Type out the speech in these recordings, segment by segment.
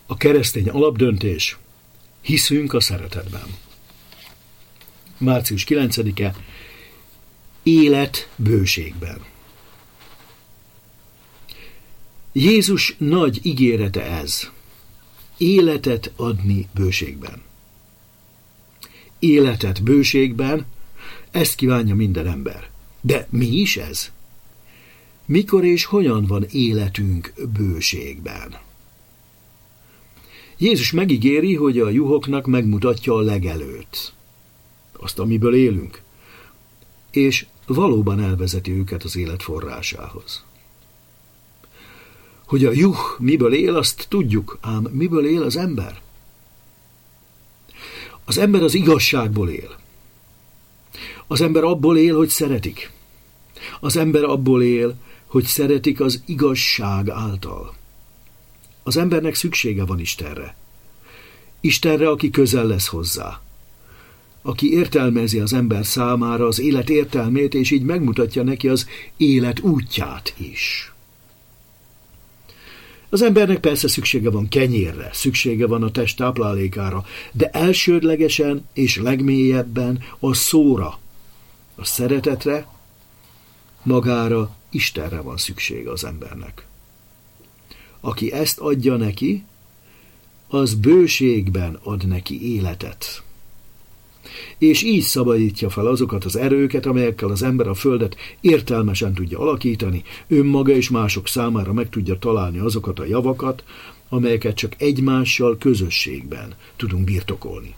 A keresztény alapdöntés: hiszünk a szeretetben. Március 9-e. Élet bőségben. Jézus nagy ígérete ez: életet adni bőségben. Életet bőségben, ezt kívánja minden ember. De mi is ez? Mikor és hogyan van életünk bőségben? Jézus megígéri, hogy a juhoknak megmutatja a legelőt, azt, amiből élünk, és valóban elvezeti őket az élet forrásához. Hogy a juh miből él, azt tudjuk, ám miből él az ember? Az ember az igazságból él. Az ember abból él, hogy szeretik. Az ember abból él, hogy szeretik az igazság által. Az embernek szüksége van Istenre. Istenre, aki közel lesz hozzá. Aki értelmezi az ember számára az élet értelmét, és így megmutatja neki az élet útját is. Az embernek persze szüksége van kenyérre, szüksége van a test táplálékára, de elsődlegesen és legmélyebben a szóra, a szeretetre, magára, Istenre van szüksége az embernek. Aki ezt adja neki, az bőségben ad neki életet. És így szabadítja fel azokat az erőket, amelyekkel az ember a földet értelmesen tudja alakítani, önmaga és mások számára meg tudja találni azokat a javakat, amelyeket csak egymással közösségben tudunk birtokolni.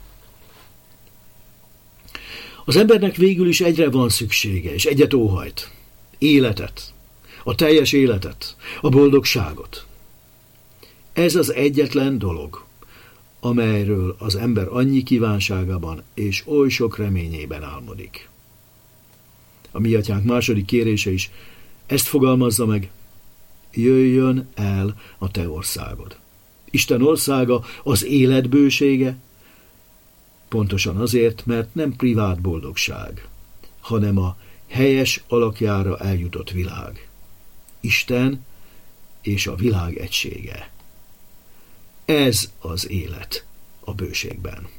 Az embernek végül is egyre van szüksége, és egyet óhajt: életet, a teljes életet, a boldogságot. Ez az egyetlen dolog, amelyről az ember annyi kívánságában és oly sok reményében álmodik. A mi atyánk második kérése is ezt fogalmazza meg: jöjjön el a te országod. Isten országa az élet bősége, pontosan azért, mert nem privát boldogság, hanem a helyes alakjára eljutott világ. Isten és a világ egysége. Ez az élet a bőségben.